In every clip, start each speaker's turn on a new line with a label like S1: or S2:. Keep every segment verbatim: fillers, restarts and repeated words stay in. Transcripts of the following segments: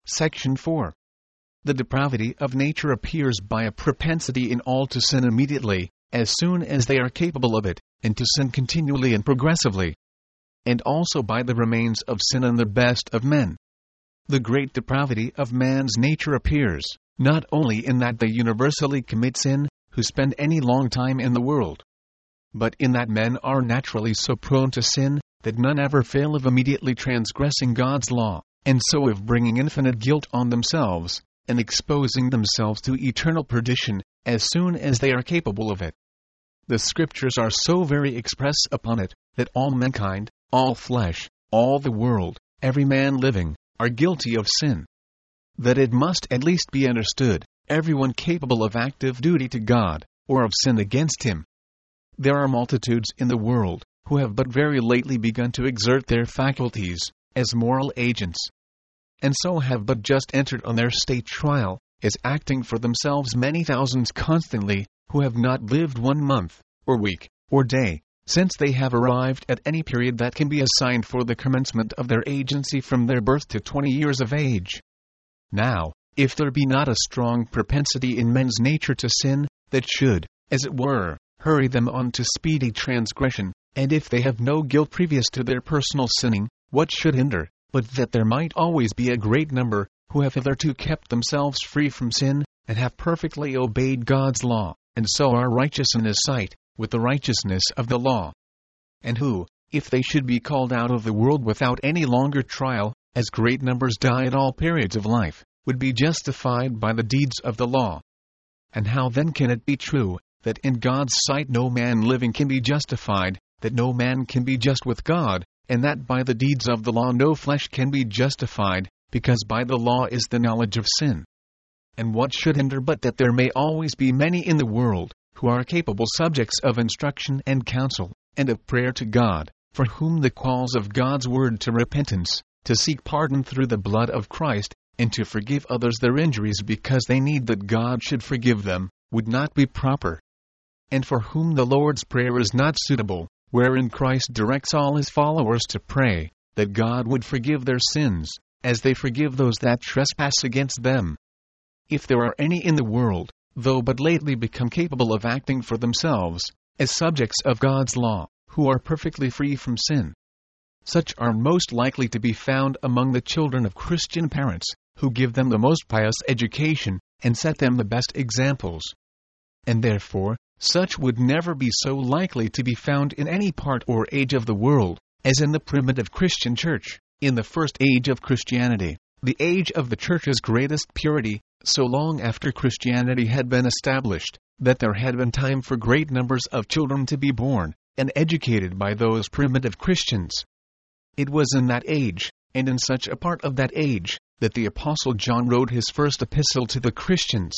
S1: Section four. The depravity of nature appears by a propensity in all to sin immediately, as soon as they are capable of it, and to sin continually and progressively. And also by the remains of sin in the best of men. The great depravity of man's nature appears, not only in that they universally commit sin, who spend any long time in the world, but in that men are naturally so prone to sin, that none ever fail of immediately transgressing God's law, and so of bringing infinite guilt on themselves, and exposing themselves to eternal perdition, as soon as they are capable of it. The Scriptures are so very express upon it, that all mankind, all flesh, all the world, every man living, are guilty of sin. That it must at least be understood, everyone capable of active duty to God, or of sin against Him. There are multitudes in the world, who have but very lately begun to exert their faculties, as moral agents, and so have but just entered on their state trial, as acting for themselves many thousands constantly, who have not lived one month, or week, or day, since they have arrived at any period that can be assigned for the commencement of their agency from their birth to twenty years of age. Now, if there be not a strong propensity in men's nature to sin, that should, as it were, hurry them on to speedy transgression, and if they have no guilt previous to their personal sinning, what should hinder, but that there might always be a great number, who have hitherto kept themselves free from sin, and have perfectly obeyed God's law, and so are righteous in His sight, with the righteousness of the law. And who, if they should be called out of the world without any longer trial, as great numbers die at all periods of life, would be justified by the deeds of the law. And how then can it be true, that in God's sight no man living can be justified, that no man can be just with God, and that by the deeds of the law no flesh can be justified, because by the law is the knowledge of sin? And what should hinder but that there may always be many in the world, who are capable subjects of instruction and counsel, and of prayer to God, for whom the calls of God's word to repentance, to seek pardon through the blood of Christ, and to forgive others their injuries because they need that God should forgive them, would not be proper? And for whom the Lord's Prayer is not suitable, wherein Christ directs all His followers to pray, that God would forgive their sins, as they forgive those that trespass against them. If there are any in the world, though but lately become capable of acting for themselves, as subjects of God's law, who are perfectly free from sin, such are most likely to be found among the children of Christian parents, who give them the most pious education, and set them the best examples. And therefore, such would never be so likely to be found in any part or age of the world, as in the primitive Christian church, in the first age of Christianity, the age of the church's greatest purity, so long after Christianity had been established, that there had been time for great numbers of children to be born, and educated by those primitive Christians. It was in that age, and in such a part of that age, that the Apostle John wrote his first epistle to the Christians.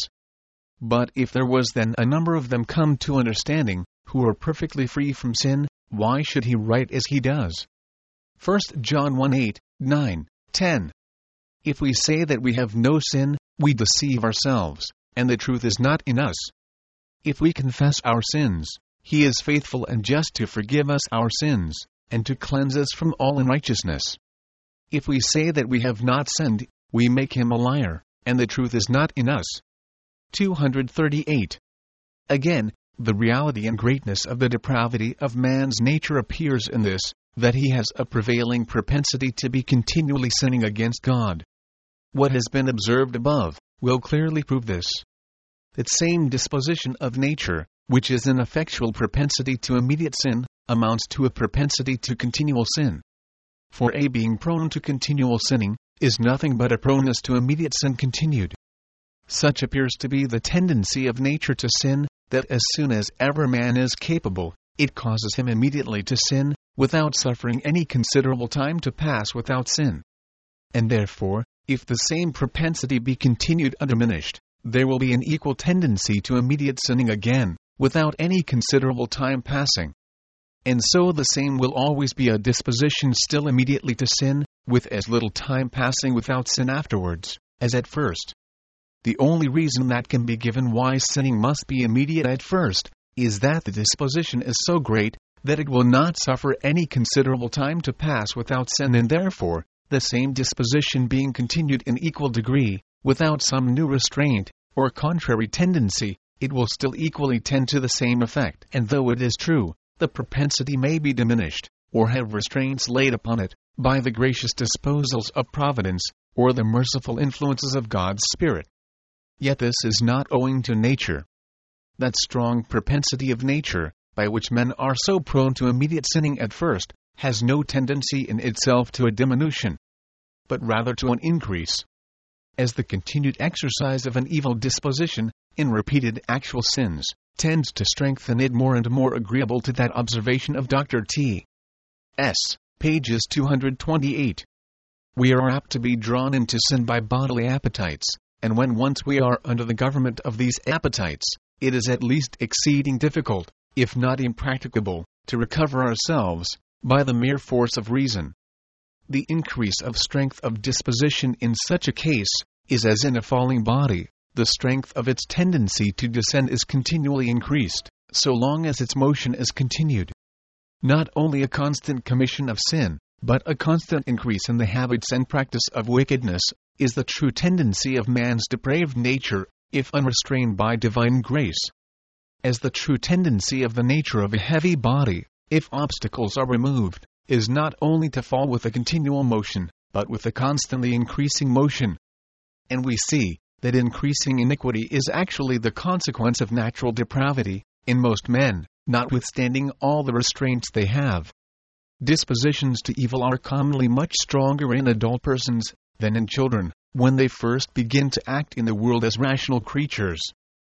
S1: But if there was then a number of them come to understanding, who are perfectly free from sin, why should he write as he does? First John one eight, nine, ten. If we say that we have no sin, we deceive ourselves, and the truth is not in us. If we confess our sins, He is faithful and just to forgive us our sins, and to cleanse us from all unrighteousness. If we say that we have not sinned, we make Him a liar, and the truth is not in us. two thirty-eight. Again, the reality and greatness of the depravity of man's nature appears in this, that he has a prevailing propensity to be continually sinning against God. What has been observed above will clearly prove this. That same disposition of nature, which is an effectual propensity to immediate sin, amounts to a propensity to continual sin. For a being prone to continual sinning, is nothing but a proneness to immediate sin continued. Such appears to be the tendency of nature to sin, that as soon as ever man is capable, it causes him immediately to sin, without suffering any considerable time to pass without sin. And therefore, if the same propensity be continued undiminished, there will be an equal tendency to immediate sinning again, without any considerable time passing. And so the same will always be a disposition still immediately to sin, with as little time passing without sin afterwards, as at first. The only reason that can be given why sinning must be immediate at first, is that the disposition is so great, that it will not suffer any considerable time to pass without sin, and therefore, the same disposition being continued in equal degree, without some new restraint, or contrary tendency, it will still equally tend to the same effect. And though it is true, the propensity may be diminished, or have restraints laid upon it, by the gracious disposals of Providence, or the merciful influences of God's Spirit. Yet this is not owing to nature. That strong propensity of nature, by which men are so prone to immediate sinning at first, has no tendency in itself to a diminution, but rather to an increase. As the continued exercise of an evil disposition, in repeated actual sins, tends to strengthen it more and more, agreeable to that observation of Doctor T. S. pages two hundred twenty-eight. We are apt to be drawn into sin by bodily appetites, and when once we are under the government of these appetites, it is at least exceeding difficult, if not impracticable, to recover ourselves, by the mere force of reason. The increase of strength of disposition in such a case, is as in a falling body, the strength of its tendency to descend is continually increased, so long as its motion is continued. Not only a constant commission of sin, but a constant increase in the habits and practice of wickedness, is the true tendency of man's depraved nature, if unrestrained by divine grace. As the true tendency of the nature of a heavy body, if obstacles are removed, is not only to fall with a continual motion, but with a constantly increasing motion. And we see that increasing iniquity is actually the consequence of natural depravity, in most men, notwithstanding all the restraints they have. Dispositions to evil are commonly much stronger in adult persons than in children, when they first begin to act in the world as rational creatures.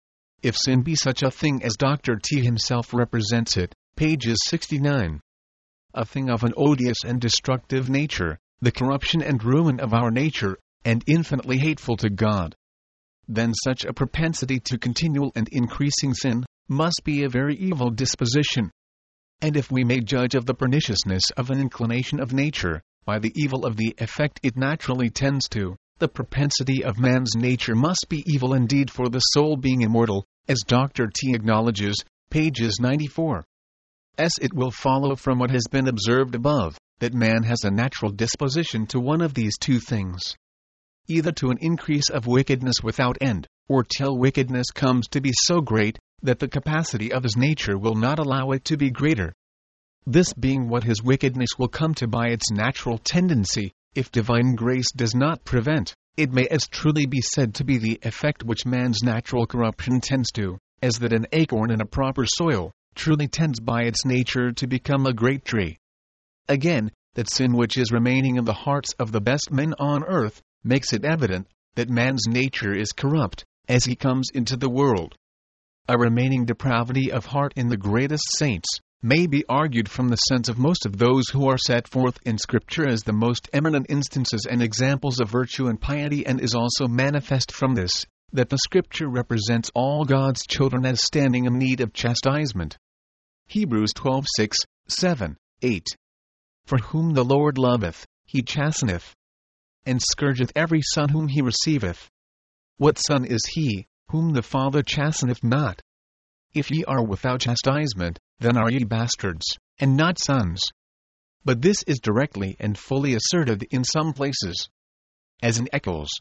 S1: If sin be such a thing as Doctor T himself represents it, pages sixty-nine. A thing of an odious and destructive nature, the corruption and ruin of our nature, and infinitely hateful to God, then such a propensity to continual and increasing sin must be a very evil disposition. And if we may judge of the perniciousness of an inclination of nature, by the evil of the effect it naturally tends to, the propensity of man's nature must be evil indeed, for the soul being immortal, as Doctor T acknowledges, pages ninety-four. As it will follow from what has been observed above, that man has a natural disposition to one of these two things, either to an increase of wickedness without end, or till wickedness comes to be so great, that the capacity of his nature will not allow it to be greater. This being what his wickedness will come to by its natural tendency, if divine grace does not prevent, it may as truly be said to be the effect which man's natural corruption tends to, as that an acorn in a proper soil truly tends by its nature to become a great tree. Again, that sin which is remaining in the hearts of the best men on earth, makes it evident that man's nature is corrupt, as he comes into the world. A remaining depravity of heart in the greatest saints may be argued from the sense of most of those who are set forth in Scripture as the most eminent instances and examples of virtue and piety, and is also manifest from this, that the Scripture represents all God's children as standing in need of chastisement. Hebrews twelve six, seven, eight. For whom the Lord loveth, he chasteneth, and scourgeth every son whom he receiveth. What son is he, whom the Father chasteneth not? If ye are without chastisement, then are ye bastards, and not sons. But this is directly and fully asserted in some places, as in Eccles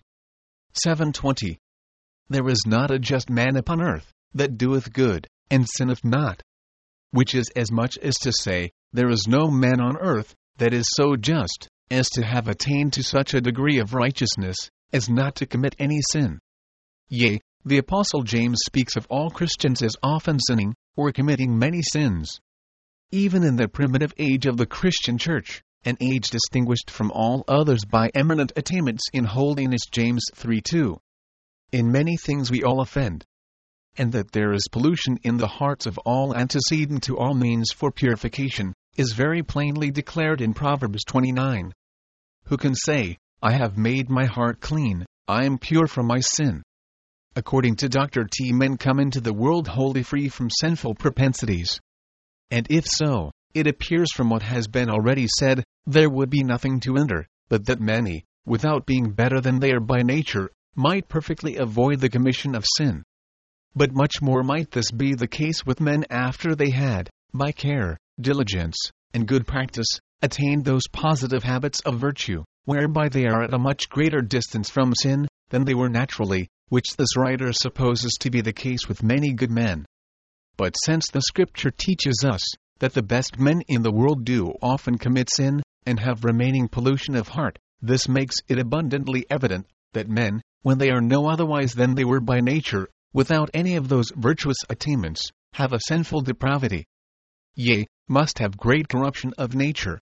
S1: seven twenty. There is not a just man upon earth, that doeth good, and sinneth not. Which is as much as to say, there is no man on earth, that is so just, as to have attained to such a degree of righteousness, as not to commit any sin. Yea, the Apostle James speaks of all Christians as often sinning, or committing many sins. Even in the primitive age of the Christian Church, an age distinguished from all others by eminent attainments in holiness, James three two. In many things we all offend, and that there is pollution in the hearts of all antecedent to all means for purification, is very plainly declared in Proverbs twenty-nine. Who can say, I have made my heart clean, I am pure from my sin? According to Doctor T, men come into the world wholly free from sinful propensities. And if so, it appears from what has been already said, there would be nothing to hinder, but that many, without being better than they are by nature, might perfectly avoid the commission of sin. But much more might this be the case with men after they had, by care, diligence, and good practice, attained those positive habits of virtue, whereby they are at a much greater distance from sin than they were naturally, which this writer supposes to be the case with many good men. But since the Scripture teaches us that the best men in the world do often commit sin, and have remaining pollution of heart, this makes it abundantly evident that men, when they are no otherwise than they were by nature, without any of those virtuous attainments, have a sinful depravity. Yea, must have great corruption of nature,